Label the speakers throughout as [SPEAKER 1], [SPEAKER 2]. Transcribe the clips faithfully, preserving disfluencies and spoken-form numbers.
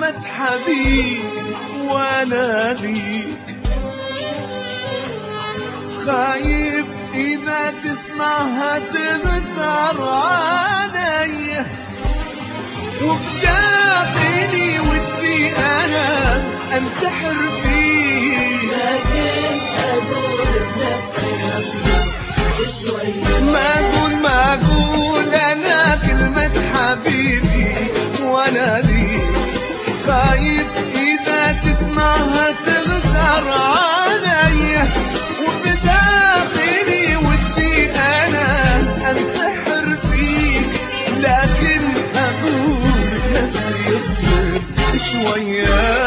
[SPEAKER 1] كلمة حبيب واناديك، خايف إذا تسمعها تبتر علي، وبداخلي ودي أنا أنتحر فيك،
[SPEAKER 2] لكن أقول بنفسي أصبر شوي.
[SPEAKER 1] ما أقول ما أقول أنا كلمة حبيبي واناديك، خايف إذا تسمعها تبتر علي، وبداخلي ودي أنا أنتحر فيك، لكن أقول بنفسي اصبر شوية.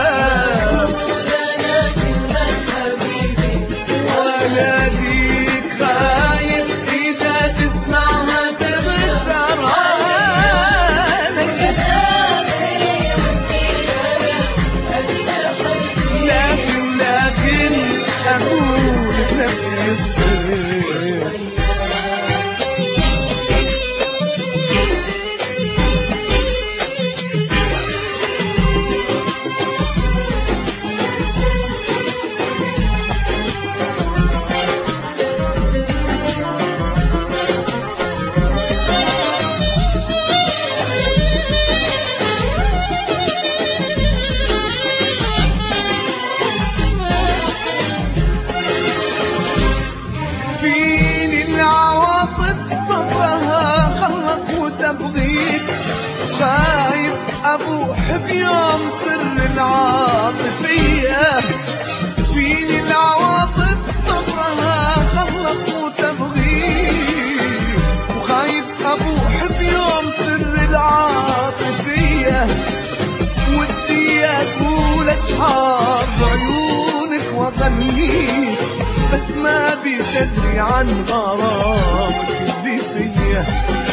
[SPEAKER 1] خايف أبوح بيوم سر العاطفية، فيني العواطف صبرها خلص وتبغيك، وخايف أبوح بيوم سر العاطفية، ودي أقول أشعار بعيونك وأغنيك، بس ما بتدري عن غرامك اللي فيا،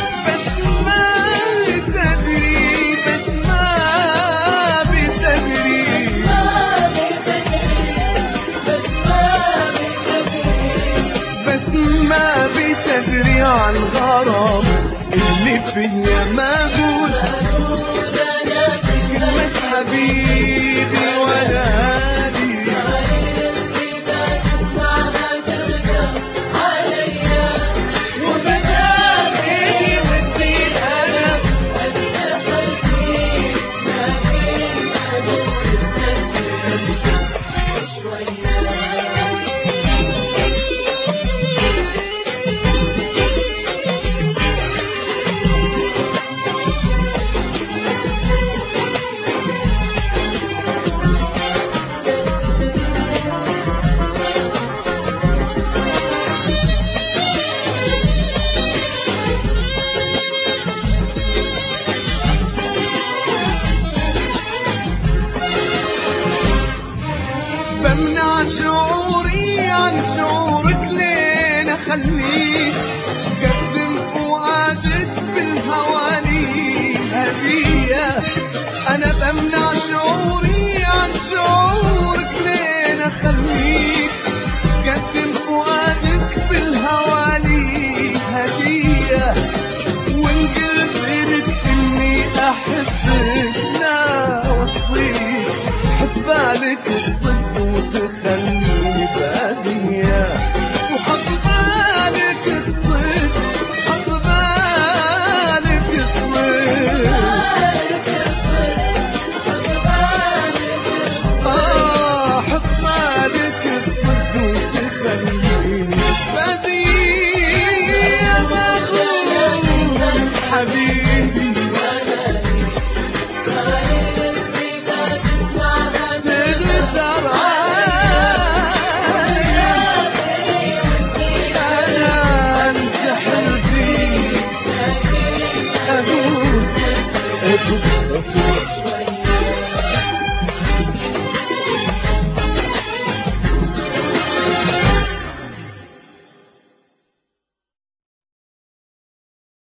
[SPEAKER 1] ما بتدري عن غرام اللي فيا. ما أقول كلمة حبيبي ونادي،
[SPEAKER 2] إذا تسمعها تبكى عليا،
[SPEAKER 1] وبداخلي ودي أنا
[SPEAKER 2] أنتحر فيك، لكن أقول بنفسي أصبر شوي.
[SPEAKER 1] بمنع شعوري عن شعورك لين أخليك، قدم فؤادك بالهواني هدية، أنا بمنع شعوري عن شعورك لين أخليك، قدم فؤادك بالهواني هدية، وإن قلت لك إني أحبك لا وصيك، حط بالك تصد وتخلي بادية، وحط بالك تصد، حط بالك تصد، آه حط بالك تصد وتخلي بادية، أخوك حبيبي
[SPEAKER 2] شوي.